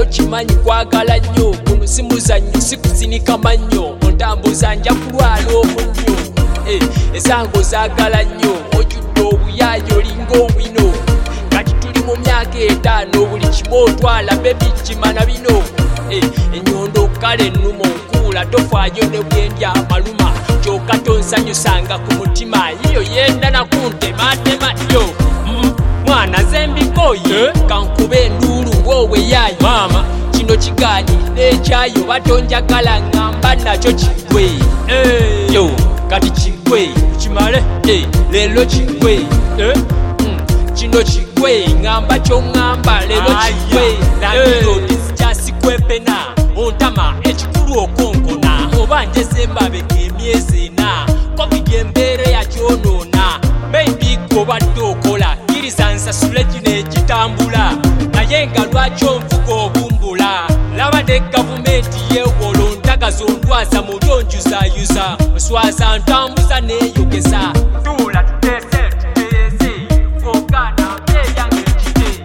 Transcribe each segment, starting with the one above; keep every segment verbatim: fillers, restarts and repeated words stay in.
kimanyi kwagala nnyo kuno simuzannyo sikuzinika mannyo ontambuza nja kulwala omunnyo eh, esango zaagala nnyo ojjudde obuyaayo olinga owino kati tuli mu myaka etaano buli kimu otwala bebi kimana bino eh, ennyondo kale ennuma onkuula tofaayo ne bwendya amaluma kyokka tonsanyusanga ku mutima yiyo yenda nakuntematema yo mm, mwana zembikoye kankube enduulu wowe yaayo maama kino kigaanidde ekyayo batonjagala ngamba nakyo kigwe hey. Yo kati kigwe kimale hey. Leero kigwe hey. mm. Kino kigwe ngamba kyoŋŋamba leero kigwe langiroodisikyasikwepena ontama ekikulu okonkona oba njesemabega emyezi ena covid embeera yakyonoona maybe gobadde okola kkiriza nsasule gino egitambula naye nga lwaki onvuga obumbula laba ne gavumenti yeewola ontagaza ondwaza muli onjuzayuza oswaza ntambuza neeyogeza tuula tuteese tuteese ogana mpeeyange ekite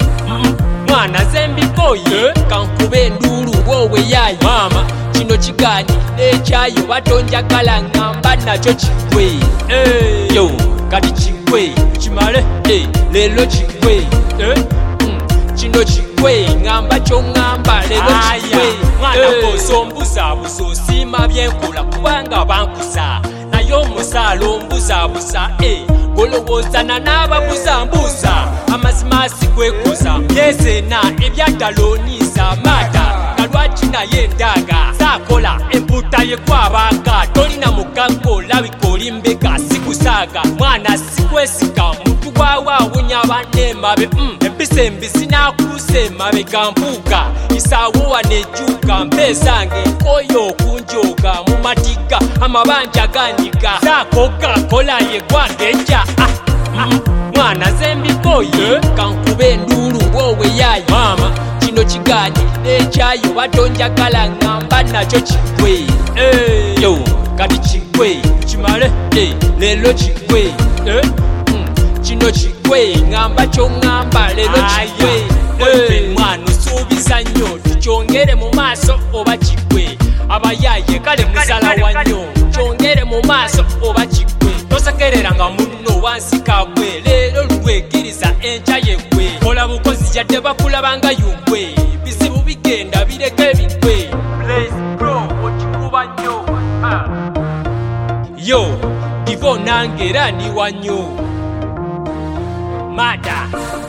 mwana zembikoye kankube enduulu wowe yaayo maama kino kigaanidde ekyayo batonjagala ngamba nakyo kigwe hey. Yo kati kigwe kimale hey. Leero kigwe hey. mm. Kino kigwe ngamba kyoŋŋamba leero kigwe mwana bw'oza ombuzaabuza osiima byenkola kubanga bankuza naye omusaala ombuzaabuza hey. Golowoozana n'ababuzambuza amazima asikwekuza myezi ena ebyaddala oniisa maata lwaki naye endaaga saakola emputa yekwabanga tolina mugango olabika olimbeka sikusaaga mwana sikwesika muntu gwawe awunya banneemabe mm. Empisa embisi n'akuusa emabega mpuuga isaawo wanejjuuga mpeezange nkoyo okunjooga mu matiga amabanja ganyiga saakoga kola ye gwagenja ah. mm. Mwana zembikoye kankube enduulu wowe yaayo maama kino kigaanidde ekyayo batonjagala ngamba nakyo kigwe hey. Yo kati kigwe kimale hey. Leero kigwe hey. mm. Kino kigwe ngamba kyoŋŋamba leero kigwe hey. Mwana osuubiza nnyo tukyongere mu maaso oba kigwe abayaaye kale muzala wannyo kyongere mu maaso oba kigwe tosekereranga munno wansi kagwe leero lwegiriza enkya yeggwe kola bukozi yadde bakulabanga yungwe bizibu bigenda bireke bigwe okikuba nnyo yo ivo nange era ni wannyo mada